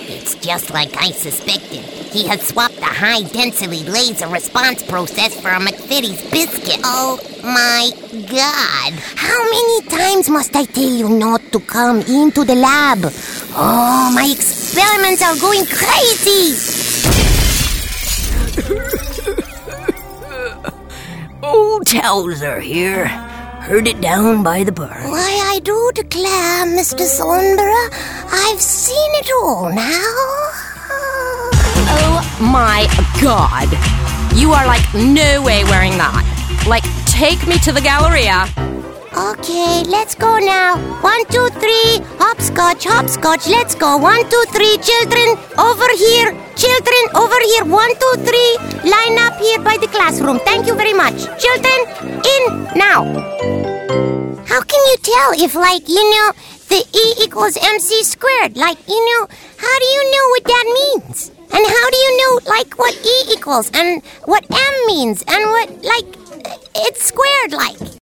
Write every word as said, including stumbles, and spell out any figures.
It's just like I suspected. He has swapped the high-density laser response process for a McFitty's biscuit. Oh, my God. How many times must I tell you not to come into the lab? Oh, my experiments are going crazy. Old Towser here. Heard it down by the barn. Why, I do declare, Mister Thornborough, I've seen it all now. Oh my God. You are like no way wearing that. Like, take me to the Galleria. Okay, let's go now. One, two, three. Hopscotch, hopscotch. Let's go. One, two, three. Children, over here. Children, over here. One, two, three. Line up here by the classroom. Thank you very much. Children, in now. How can you tell if, like, you know, the E equals mc squared? Like, you know, how do you know what that means? And how do you know, like, what E equals and what M means and what, like, it's squared like?